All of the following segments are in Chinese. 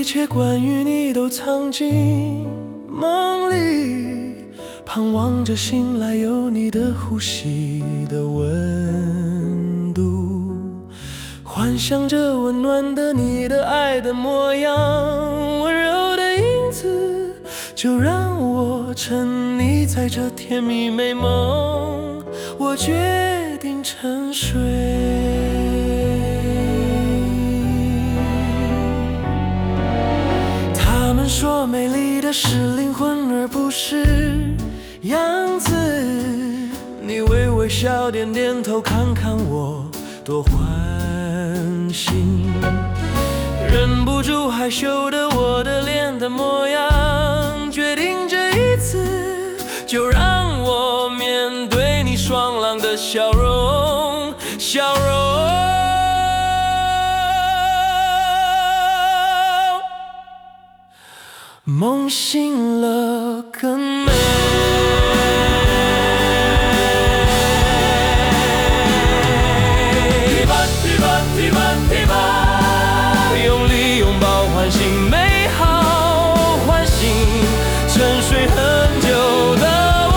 一切关于你都藏进梦里，盼望着醒来有你的呼吸的温度，幻想着温暖的你的爱的模样，温柔的影子，就让我沉溺在这甜蜜美梦，我决定沉睡。他们说美丽的是灵魂而不是样子，你微微笑点点头，看看我多欢喜，忍不住害羞的我的脸的模样，决定这一次就让我面对你爽朗的笑容，笑容。梦醒了更美。用力拥抱唤醒美好唤醒沉睡很久的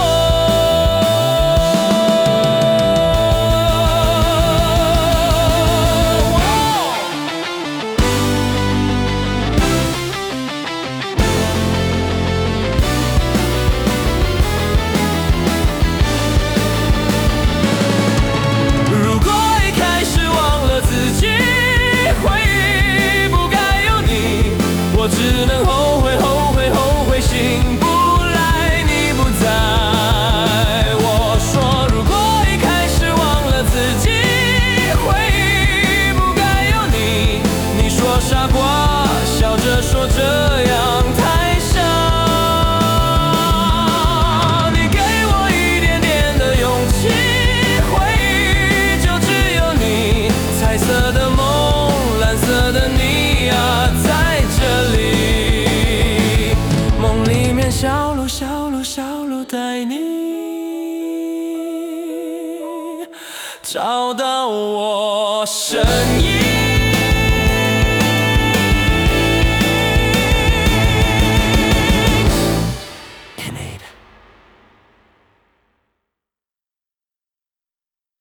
我只能后悔，后悔，后悔，醒不来，你不在。我说，如果一开始忘了自己，回忆不该有你。你说傻瓜，笑着说这样太傻。你给我一点点的勇气，回忆就只有你，彩色的梦，蓝色的你啊，在这里。梦里面小路小路小路带你找到我身影。